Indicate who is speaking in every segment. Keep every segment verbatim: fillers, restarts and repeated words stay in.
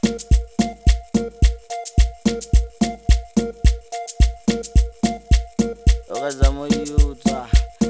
Speaker 1: Okazama uyuthwa.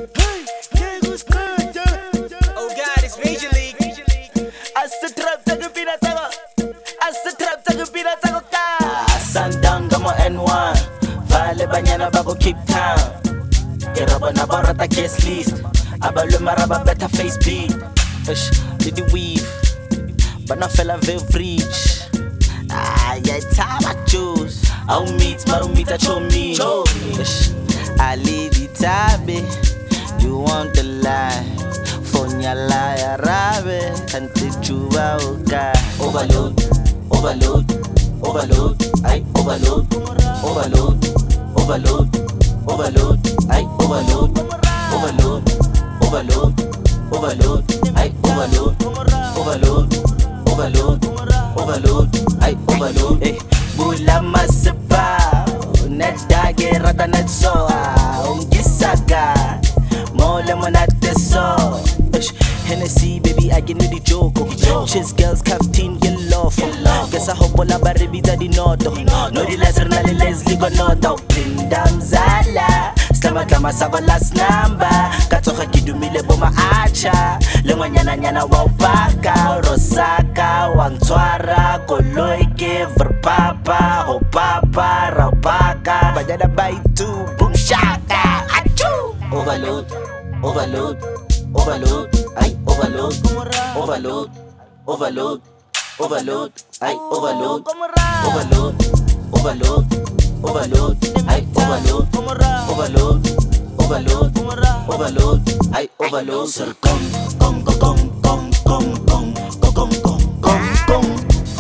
Speaker 2: Oh God, it's Major League.
Speaker 1: Asitrap takipina tako. Asitrap takipina tako ka. Sundown kama N one. Vale banyana bako Cape Town. Keraba na barata guest list. Abalwe maraba better face beat. Ish, did the weave. But na fella very rich. Ah, yeah, time I choose. I'll meet, maru meet at your me. Ish, I lead the tabe. You want the lie. Fonya lie, rabe. Can't teach you okay. Overload, overload, overload. I overload, overload, overload, overload. I overload, overload, overload, overload. I overload, overload, overload, overload. I overload. Eh, bula masapa. Nadage rata natsoa. Ungisaga. Mole monate so. Hennessy, baby, I get the joke. Chase girls, captain, get love. Guess I hope all about Rebita di noto. No, the lesser, not the Leslie, got no doubt. Pindam Zala. Slama Kama Sava last number. Katoka Kidumile Boma Acha. Lengwanyana Nyana Wapaka. Rosaka, Wantwara, Koloike, Verpapa, Hopapa, Rapaka. Bajada Baitu, Boom Shaka. Achoo! Overload, overload. Overload, I overload, overload, overload, overload, I overload, overload, overload, overload, I overload, overload, overload, overload, I overload. Sir, come, come, come, come, come, come, come, come, come, come, come.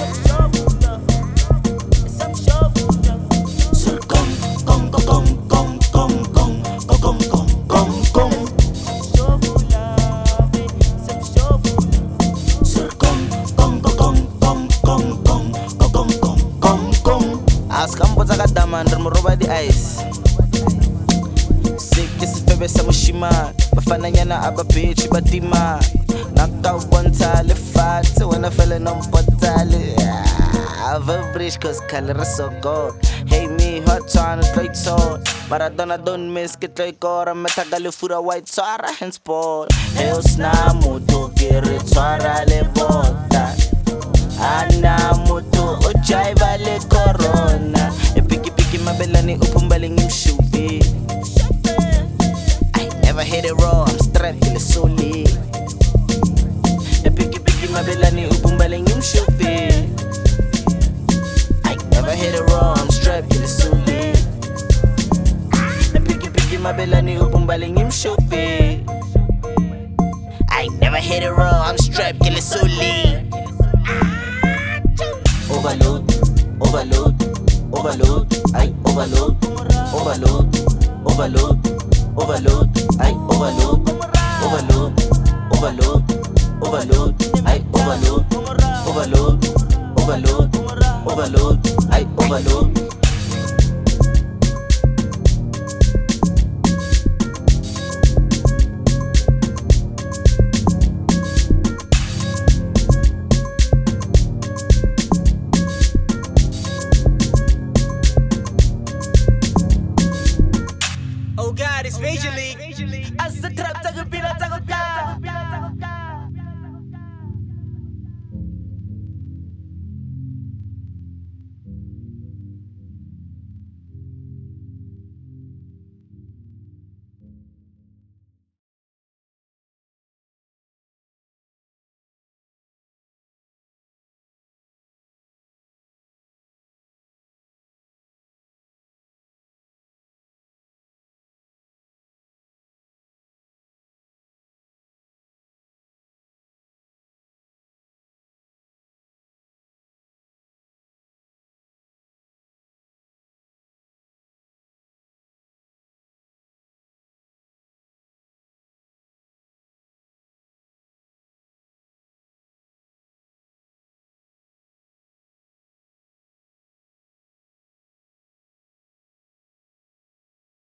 Speaker 1: Sir, come, come, come, come, come, come, come, come, come, come. Askamboza kadama ndrimoroba di ice. Sick this is baby samushima. Bafana nyana aba bitch batima. Nakawonta le fat when I fell in on potale. I've a bridge cause color is so gold. Hey me hot on a great sword. Maradona don't miss get like or I'm metagali fura white swara henceforth. Hell sna moto kere swara le bota. Ana moto ojai vale corona. E piki piki mabelani upumbaling im shubi. I never hit it raw, I'm strapped till it's so lit. E piki piki mabelani upumbaling im shubi. I never hit it raw, I'm strapped till it's so lit. E piki piki mabelani upumbaling im shubi. I never hit it raw, I'm strapped till it's so lit. Overload, overload, overload, I overload, overload, overload, overload, I overload, overload, overload, overload, I overload, overload, overload, overload, I overload.